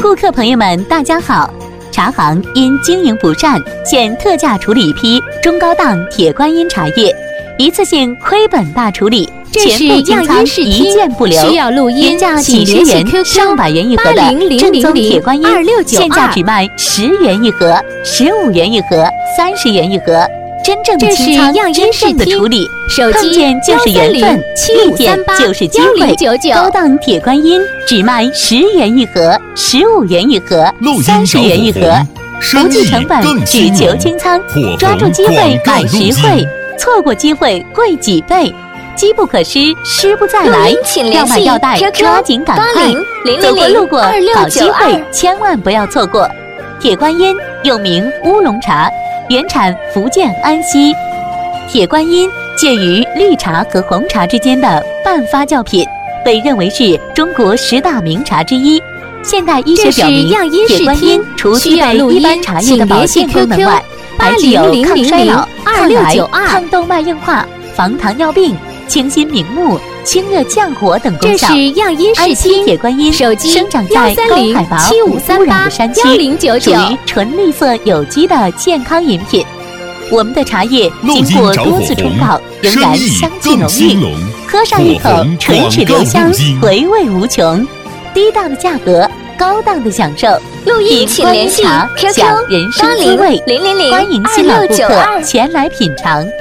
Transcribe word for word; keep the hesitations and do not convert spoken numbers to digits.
顾客朋友们，大家好！茶行因经营不善，现特价处理一批中高档铁观音茶叶，一次性亏本大处理，全部清仓，一件不留。 需要录音， 原价几十元、上百元一盒的正宗铁观音，现价只卖十元一盒、十五元一盒、三十元一盒。真正的清仓，真正的处理，碰见就是缘分，遇见就是机会。高档铁观音只卖十元一盒、十五元一盒、三十元一盒，不计成本，只求清仓。抓住机会买实惠，错过机会贵几倍。机不可失，失不再来。要买要带，抓紧赶快！走过路过，好机会千万不要错过。铁观音又名乌龙茶。原产福建安溪，铁观音介于绿茶和红茶之间的半发酵品，被认为是中国十大名茶之一。现代医学表明，铁观音除具备一般茶叶的保健功能外，还具有抗衰老、抗癌、抗动脉硬化、防糖尿病、清心明目、清热降火等功效。 这是样音视听铁观音生长在高海拔、无污染的山区，属于纯绿色有机的健康饮品。我们的茶叶经过多次冲泡，仍然香气浓郁，喝上一口唇齿留香，回味无穷。低档的价格，高档的享受。 录音请联系 Q Q 享人生滋味，欢迎新老顾客前来品尝。